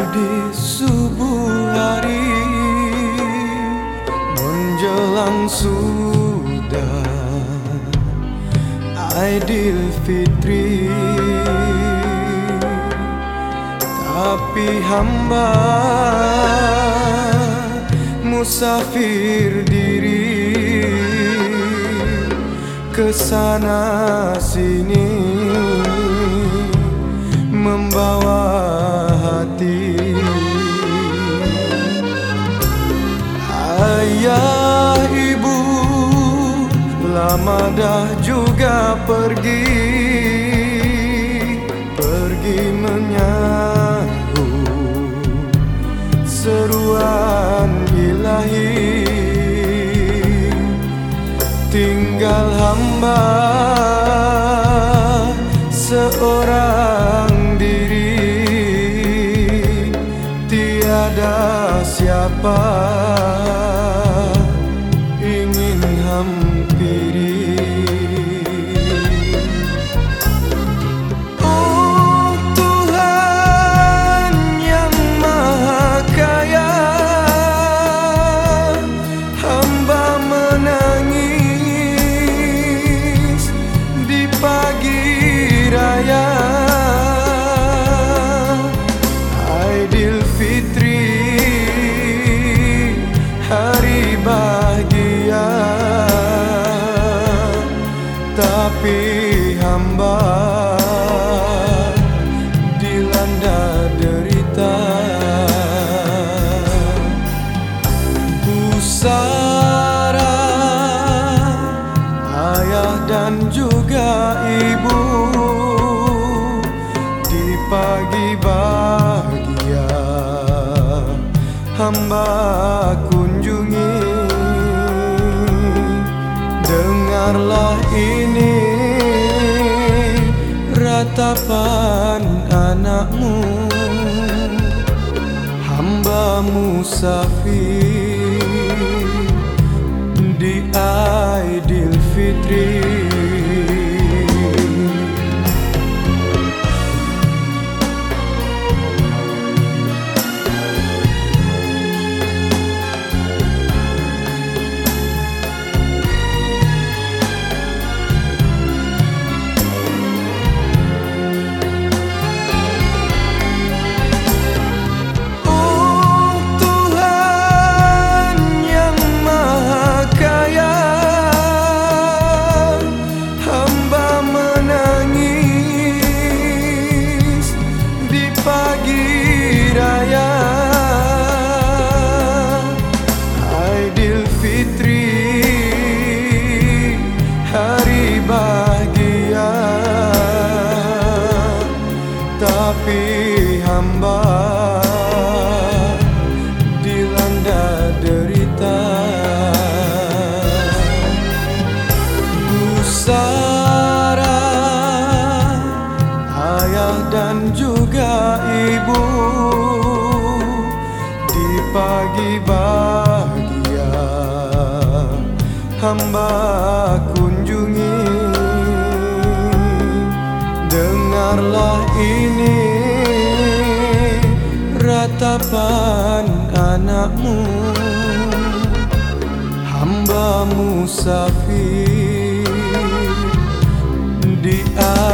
Di subuh hari menjelang sudah Aidilfitri, tapi hamba musafir diri kesana sini membawa hati. Ayah ibu lama dah juga pergi menyambut seruan ilahi. Tinggal hamba seorang diri, tiada siapa ingin hampiri. Oh Tuhan yang Maha Kaya, hamba menangis di pagi raya Aidilfitri, hari bahagia, tapi hamba dilanda derita. Pusara ayah dan juga ibu di pagi bahagia hamba kunjungi. Dengarlah ini ratapan anakmu, hamba musafir di Aidilfitri. Hari bahagia, tapi hamba dilanda derita. Pusara ayah dan juga ibu di pagi bahagia hamba kunjungi. Dengarlah ini ratapan anakmu, hamba musafir di